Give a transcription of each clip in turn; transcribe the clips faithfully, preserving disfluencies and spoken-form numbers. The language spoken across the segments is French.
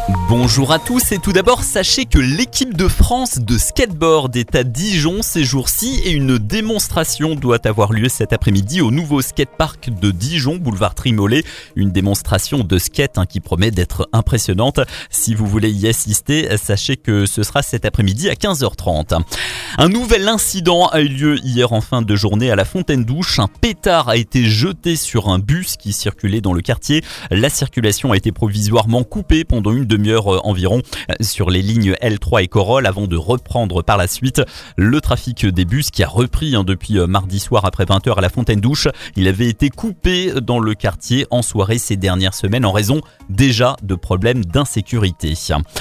Bonjour à tous et tout d'abord sachez que l'équipe de France de skateboard est à Dijon ces jours-ci et une démonstration doit avoir lieu cet après-midi au nouveau skatepark de Dijon, boulevard Trimolet. Une démonstration de skate hein, qui promet d'être impressionnante. Si vous voulez y assister, sachez que ce sera cet après-midi à quinze heures trente. Un nouvel incident a eu lieu hier en fin de journée à la Fontaine-Douche. Un pétard a été jeté sur un bus qui circulait dans le quartier. La circulation a été provisoirement coupée pendant une demi-heure environ sur les lignes L trois et Corolle avant de reprendre par la suite. Le trafic des bus qui a repris hein, depuis mardi soir après vingt heures à la Fontaine-Douche. Il avait été coupé dans le quartier en soirée ces dernières semaines en raison déjà de problèmes d'insécurité.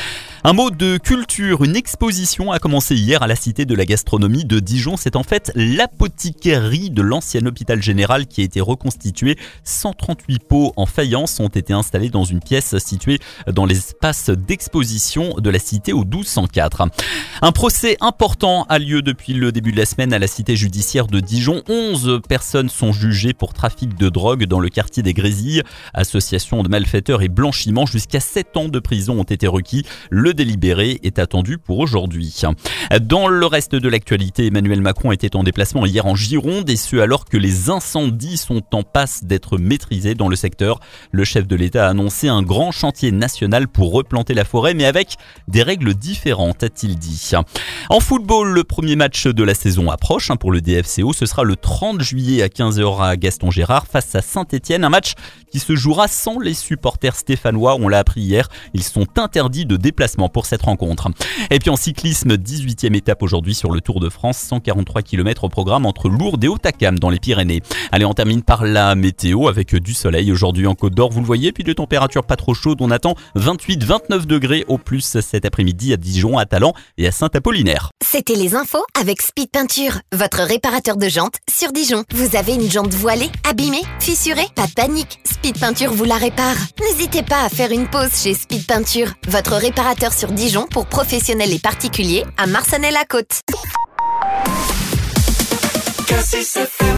Un mot de culture, une exposition a commencé hier à la Cité de la Gastronomie de Dijon. C'est en fait l'apothicaire de l'ancien hôpital général qui a été reconstitué. cent trente-huit pots en faïence ont été installés dans une pièce située dans l'espace d'exposition de la Cité au douze cent quatre. Un procès important a lieu depuis le début de la semaine à la Cité judiciaire de Dijon. onze personnes sont jugées pour trafic de drogue dans le quartier des Grésilles. Association de malfaiteurs et blanchiment, jusqu'à sept ans de prison ont été requis. Le Le délibéré est attendu pour aujourd'hui. Dans le reste de l'actualité, Emmanuel Macron était en déplacement hier en Gironde et ce alors que les incendies sont en passe d'être maîtrisés dans le secteur. Le chef de l'État a annoncé un grand chantier national pour replanter la forêt, mais avec des règles différentes, a-t-il dit. En football, le premier match de la saison approche pour le D F C O. Ce sera le trente juillet à quinze heures à Gaston Gérard face à Saint-Etienne. Un match qui se jouera sans les supporters stéphanois. On l'a appris hier, ils sont interdits de déplacement pour cette rencontre. Et puis en cyclisme, dix-huitième étape aujourd'hui sur le Tour de France, cent quarante-trois kilomètres au programme entre Lourdes et Hautacam dans les Pyrénées. Allez, on termine par la météo avec du soleil aujourd'hui en Côte d'Or, vous le voyez, puis de températures pas trop chaudes, on attend vingt-huit à vingt-neuf degrés au plus cet après-midi à Dijon, à Talant et à Saint-Apollinaire. C'était les infos avec Speed Peinture, votre réparateur de jantes sur Dijon. Vous avez une jante voilée, abîmée, fissurée? Pas de panique, Speed Peinture vous la répare. N'hésitez pas à faire une pause chez Speed Peinture, votre réparateur sur Dijon pour professionnels et particuliers à Marcenay-la-Côte.